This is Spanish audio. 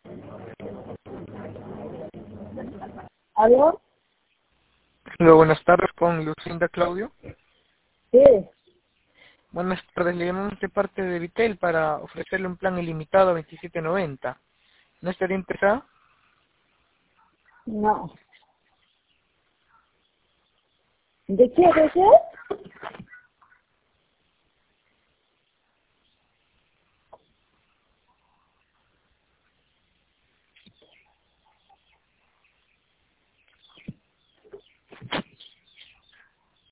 ¿Aló? Hola, buenas tardes con Lucinda Claudio. Sí. Buenas tardes, le llamamos de parte de Vitel para ofrecerle un plan ilimitado a 27.90. ¿No estaría interesada? No. ¿De qué? ¿De qué?